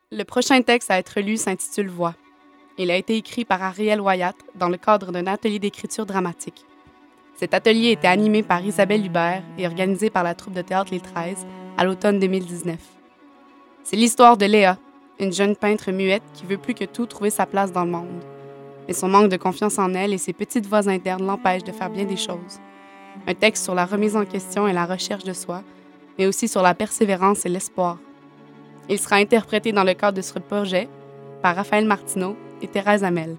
Le prochain texte à être lu s'intitule Voix. Il a été écrit par Ariel Wyatt dans le cadre d'un atelier d'écriture dramatique. Cet atelier était animé par Isabelle Hubert et organisé par la troupe de théâtre Les 13 à l'automne 2019. C'est l'histoire de Léa, une jeune peintre muette qui veut plus que tout trouver sa place dans le monde. Mais son manque de confiance en elle et ses petites voix internes l'empêchent de faire bien des choses. Un texte sur la remise en question et la recherche de soi, mais aussi sur la persévérance et l'espoir. Il sera interprété dans le cadre de ce projet par Raphaël Martineau et Thérèse Hamel.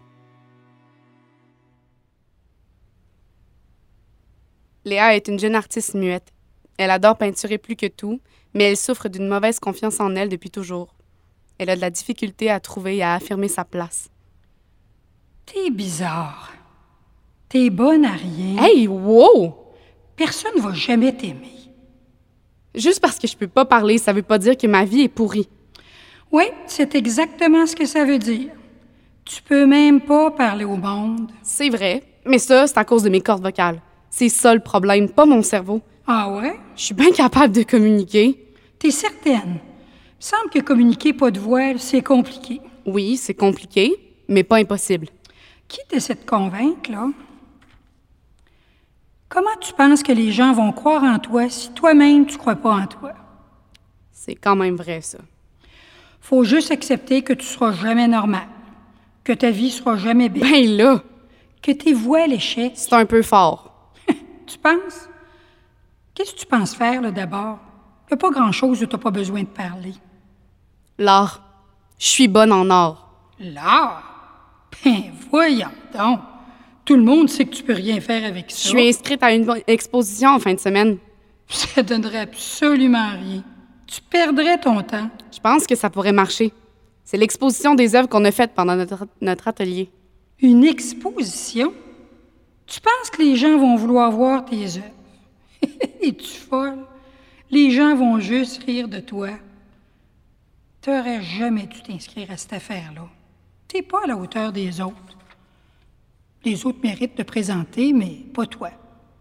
Léa est une jeune artiste muette. Elle adore peinturer plus que tout, mais elle souffre d'une mauvaise confiance en elle depuis toujours. Elle a de la difficulté à trouver et à affirmer sa place. T'es bizarre. T'es bonne à rien. Hey, wow! Personne va jamais t'aimer. Juste parce que je peux pas parler, ça veut pas dire que ma vie est pourrie. Oui, c'est exactement ce que ça veut dire. Tu peux même pas parler au monde. C'est vrai, mais ça, c'est à cause de mes cordes vocales. C'est ça le problème, pas mon cerveau. Ah ouais? Je suis bien capable de communiquer. T'es certaine? Il me semble que communiquer pas de voix, c'est compliqué. Oui, c'est compliqué, mais pas impossible. Qui t'essaie de convaincre, là? Comment tu penses que les gens vont croire en toi si toi-même tu crois pas en toi? C'est quand même vrai, ça. Faut juste accepter que tu seras jamais normal, que ta vie sera jamais belle, Ben là, que tes vouées à l'échec. c'est un peu fort. Tu penses? Qu'est-ce que tu penses faire, là, d'abord? Il n'y a pas grand-chose où tu n'as pas besoin de parler. L'art. Je suis bonne en art. L'art? Ben, voyons donc. Tout le monde sait que tu peux rien faire avec Je ça. suis inscrite à une exposition en fin de semaine. Ça donnerait absolument rien. Tu perdrais ton temps. Je pense que ça pourrait marcher. C'est l'exposition des œuvres qu'on a faites pendant notre atelier. Une exposition? Tu penses que les gens vont vouloir voir tes œuvres? Es-tu folle? Les gens vont juste rire de toi. T'aurais jamais dû t'inscrire à cette affaire-là. T'es pas à la hauteur des autres. Les autres méritent de présenter, mais pas toi.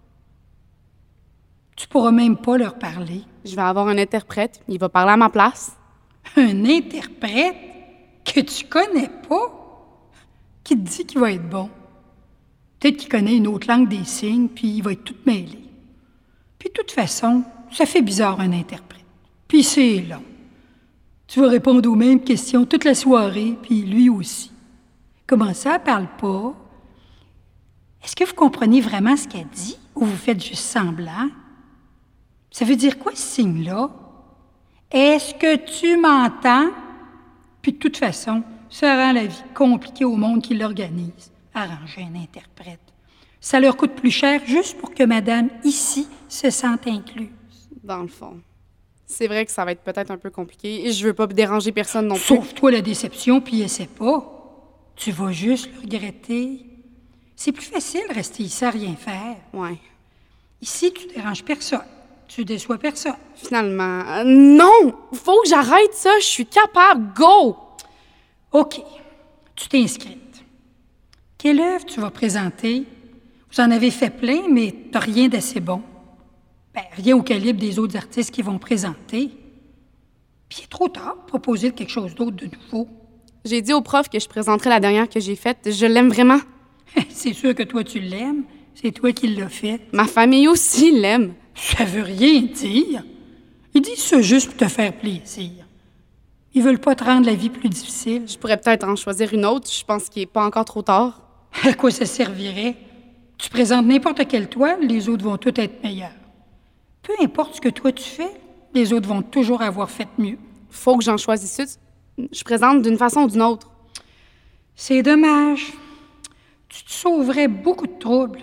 Tu pourras même pas leur parler. Je vais avoir un interprète. Il va parler à ma place. Un interprète que tu connais pas? Qui te dit qu'il va être bon? Peut-être qu'il connaît une autre langue des signes, puis il va être tout mêlé. Puis de toute façon, ça fait bizarre un interprète. Puis c'est long. Tu vas répondre aux mêmes questions toute la soirée, puis lui aussi. Comment ça, elle parle pas? Est-ce que vous comprenez vraiment ce qu'elle dit, ou vous faites juste semblant? Ça veut dire quoi, ce signe-là? Est-ce que tu m'entends? Puis de toute façon, ça rend la vie compliquée au monde qui l'organise, arranger un interprète. Ça leur coûte plus cher juste pour que madame, ici, se sente incluse. Dans le fond. C'est vrai que ça va être peut-être un peu compliqué et je veux pas déranger personne non plus. Sauve-toi la déception, puis essaie pas. Tu vas juste le regretter. C'est plus facile de rester ici à rien faire. Ouais. Ici, tu déranges personne. Tu déçois personne. Finalement. Non! Faut que j'arrête ça. Je suis capable. Go! OK. Tu t'es inscrite. Quelle œuvre tu vas présenter? Vous en avez fait plein, mais t'as rien d'assez bon. Ben, rien au calibre des autres artistes qui vont présenter. Puis il est trop tard pour proposer quelque chose d'autre de nouveau. J'ai dit au prof que je présenterais la dernière que j'ai faite. Je l'aime vraiment. C'est sûr que toi, tu l'aimes. C'est toi qui l'as fait. Ma famille aussi l'aime. Ça veut rien dire. Ils disent ça juste pour te faire plaisir. Ils veulent pas te rendre la vie plus difficile. Je pourrais peut-être en choisir une autre. Je pense qu'il est pas encore trop tard. À quoi ça servirait? Tu présentes n'importe quelle toile, les autres vont toutes être meilleures. Peu importe ce que toi tu fais, les autres vont toujours avoir fait mieux. Faut que j'en choisisse une. Je présente d'une façon ou d'une autre. C'est dommage. Tu te sauverais beaucoup de troubles.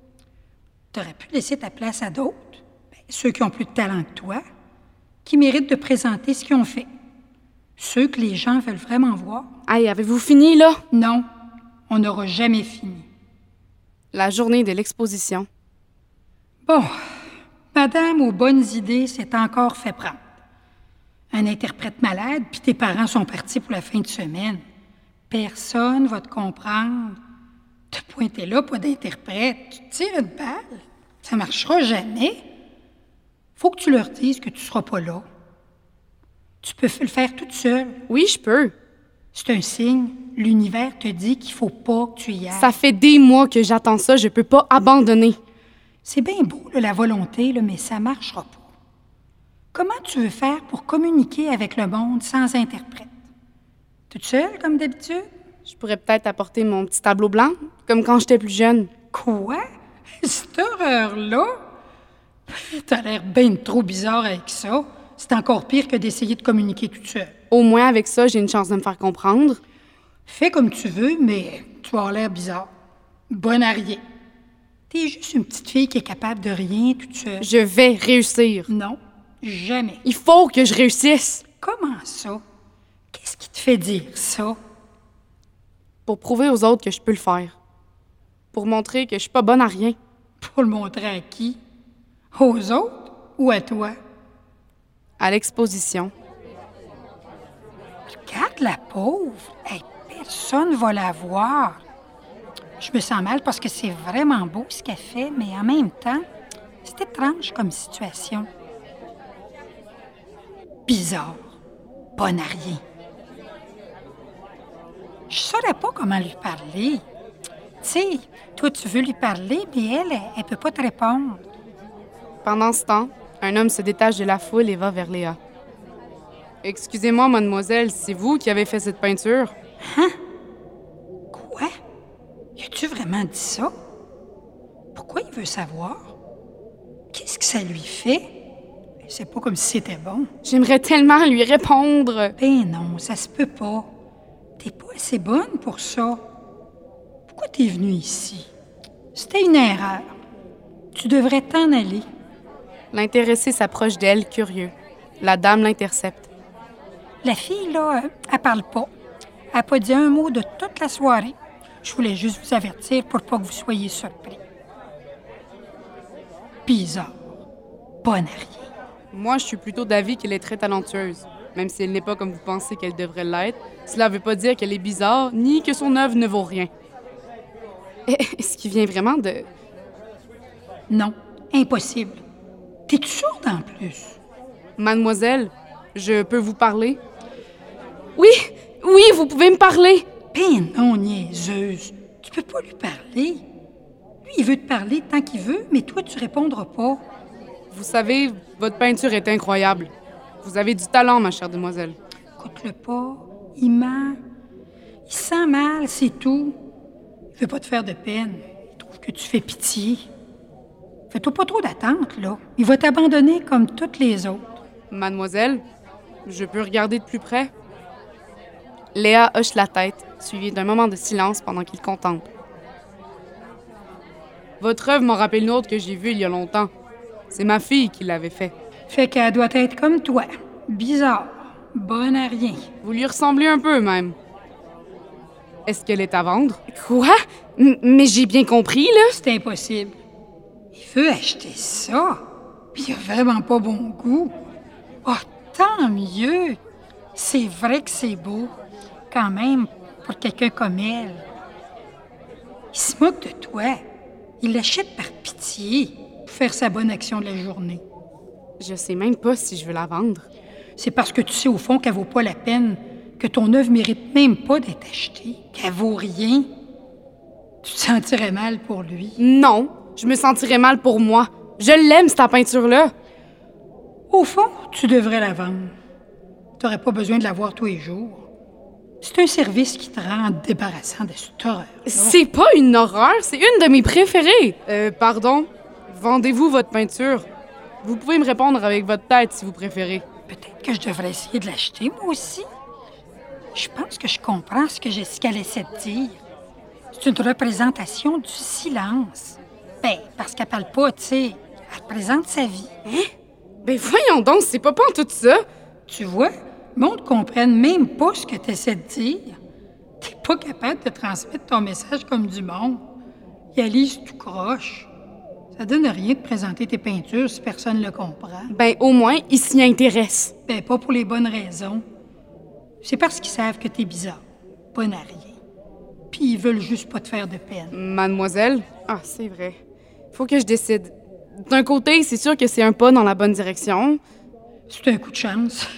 Tu aurais pu laisser ta place à d'autres, ceux qui ont plus de talent que toi, qui méritent de présenter ce qu'ils ont fait. Ceux que les gens veulent vraiment voir. Hey, avez-vous fini, là? Non, on n'aura jamais fini. La journée de l'exposition. Bon, madame aux bonnes idées s'est encore fait prendre. Un interprète malade, puis tes parents sont partis pour la fin de semaine. Personne va te comprendre. Te pointer là, pas d'interprète. Tu te tires une balle. Ça marchera jamais. Faut que tu leur dises que tu seras pas là. Tu peux le faire toute seule. Oui, je peux. C'est un signe. L'univers te dit qu'il faut pas que tu y ailles. Ça fait des mois que j'attends ça, je peux pas abandonner. C'est bien beau, là, la volonté, là, mais ça marchera pas. Comment tu veux faire pour communiquer avec le monde sans interprète? Toute seule, comme d'habitude? Je pourrais peut-être apporter mon petit tableau blanc, comme quand j'étais plus jeune. Quoi? Cette horreur-là? T'as l'air bien trop bizarre avec ça. C'est encore pire que d'essayer de communiquer toute seule. Au moins, avec ça, j'ai une chance de me faire comprendre. Fais comme tu veux, mais tu as l'air bizarre. Bonne à rien. T'es juste une petite fille qui est capable de rien toute seule. Je vais réussir. Non, jamais. Il faut que je réussisse. Comment ça? Qu'est-ce qui te fait dire ça? Pour prouver aux autres que je peux le faire. Pour montrer que je suis pas bonne à rien. Pour le montrer à qui? Aux autres ou à toi? À l'exposition. Regarde la pauvre. Hey, personne va la voir. Je me sens mal parce que c'est vraiment beau ce qu'elle fait, mais en même temps, c'est étrange comme situation. Bizarre. Bonne à rien. Je saurais pas comment lui parler. Tu sais, toi, tu veux lui parler, mais elle peut pas te répondre. Pendant ce temps, un homme se détache de la foule et va vers Léa. « Excusez-moi, mademoiselle, c'est vous qui avez fait cette peinture? » Hein? Quoi? Y a-tu vraiment dit ça? Pourquoi il veut savoir? Qu'est-ce que ça lui fait? C'est pas comme si c'était bon. J'aimerais tellement lui répondre. Ben non, ça se peut pas. T'es pas assez bonne pour ça. Pourquoi t'es venue ici? C'était une erreur. Tu devrais t'en aller. L'intéressé s'approche d'elle, curieux. La dame l'intercepte. La fille, là, elle parle pas. Elle a pas dit un mot de toute la soirée. Je voulais juste vous avertir pour pas que vous soyez surpris. Bizarre. Bonne à rien. Moi, je suis plutôt d'avis qu'elle est très talentueuse. Même si elle n'est pas comme vous pensez qu'elle devrait l'être, cela ne veut pas dire qu'elle est bizarre, ni que son œuvre ne vaut rien. Est-ce qu'il vient vraiment de... Non, impossible. T'es-tu sourde en plus? Mademoiselle, je peux vous parler? Oui, oui, vous pouvez me parler. Ben non, niaiseuse. Tu peux pas lui parler. Lui, il veut te parler tant qu'il veut, mais toi, tu répondras pas. Vous savez, votre peinture est incroyable. Vous avez du talent, ma chère demoiselle. Écoute-le pas. Il ment. Il sent mal, c'est tout. Il veut pas te faire de peine. Il trouve que tu fais pitié. Fais-toi pas trop d'attente, là. Il va t'abandonner comme toutes les autres. Mademoiselle, je peux regarder de plus près? Léa hoche la tête, suivie d'un moment de silence pendant qu'il contemple. Votre œuvre m'en rappelle une autre que j'ai vue il y a longtemps. C'est ma fille qui l'avait fait. Fait qu'elle doit être comme toi. Bizarre. Bonne à rien. Vous lui ressemblez un peu, même. Est-ce qu'elle est à vendre? Quoi? Mais j'ai bien compris, là. C'est impossible. Il veut acheter ça. Puis il a vraiment pas bon goût. Oh, tant mieux. C'est vrai que c'est beau. Quand même, pour quelqu'un comme elle. Il se moque de toi. Il l'achète par pitié pour faire sa bonne action de la journée. Je sais même pas si je veux la vendre. C'est parce que tu sais au fond qu'elle vaut pas la peine, que ton œuvre mérite même pas d'être achetée, qu'elle vaut rien. Tu te sentirais mal pour lui. Non, je me sentirais mal pour moi. Je l'aime, cette peinture-là. Au fond, tu devrais la vendre. T'aurais pas besoin de la voir tous les jours. C'est un service qui te rend débarrassant de cette horreur. C'est pas une horreur, c'est une de mes préférées. Pardon, vendez-vous votre peinture? Vous pouvez me répondre avec votre tête si vous préférez. Peut-être que je devrais essayer de l'acheter, moi aussi. Je pense que je comprends ce que Jessica essaie de dire. C'est une représentation du silence. Ben, parce qu'elle parle pas, tu sais. Elle représente sa vie. Hein? Ben voyons donc, c'est pas tout ça. Tu vois, le monde ne comprenne même pas ce que tu essaies de dire. T'es pas capable de transmettre ton message comme du monde. Ils lisent tout croche. Ça donne rien de présenter tes peintures si personne ne le comprend. Ben au moins, ils s'y intéressent. Ben, pas pour les bonnes raisons. C'est parce qu'ils savent que t'es bizarre. Bonne à rien. Puis ils veulent juste pas te faire de peine. Mademoiselle? Ah, c'est vrai. Faut que je décide. D'un côté, c'est sûr que c'est un pas dans la bonne direction. C'est un coup de chance.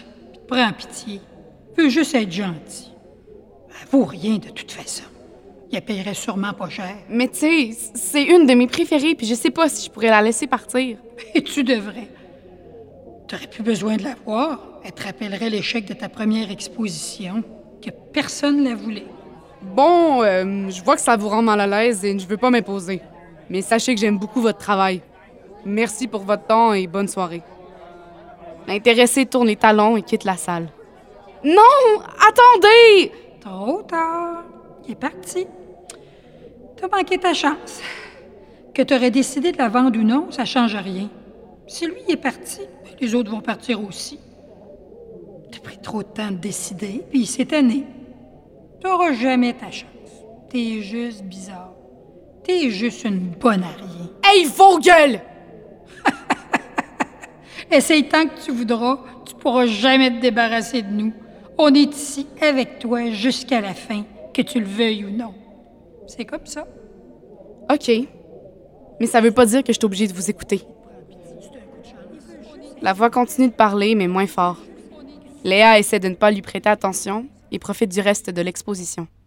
Prends pitié. Veux juste être gentil. Elle vaut rien de toute façon. Il la payerait sûrement pas cher. Mais tu sais, c'est une de mes préférées, puis je sais pas si je pourrais la laisser partir. Et tu devrais. T'aurais plus besoin de la voir. Elle te rappellerait l'échec de ta première exposition, que personne ne la voulait. Bon, je vois que ça vous rend mal à l'aise et je veux pas m'imposer. Mais sachez que j'aime beaucoup votre travail. Merci pour votre temps et bonne soirée. L'intéressé tourne les talons et quitte la salle. Non! Attendez! Trop tard. Il est parti. T'as manqué ta chance. Que t'aurais décidé de la vendre ou non, ça change rien. Si lui il est parti, les autres vont partir aussi. T'as pris trop de temps de décider, puis il s'est tanné. T'auras jamais ta chance. T'es juste bizarre. T'es juste une bonne à rien. Hey, vos gueules! Essaye tant que tu voudras, tu pourras jamais te débarrasser de nous. On est ici avec toi jusqu'à la fin, que tu le veuilles ou non. C'est comme ça. OK. Mais ça veut pas dire que je suis obligée de vous écouter. La voix continue de parler, mais moins fort. Léa essaie de ne pas lui prêter attention et profite du reste de l'exposition.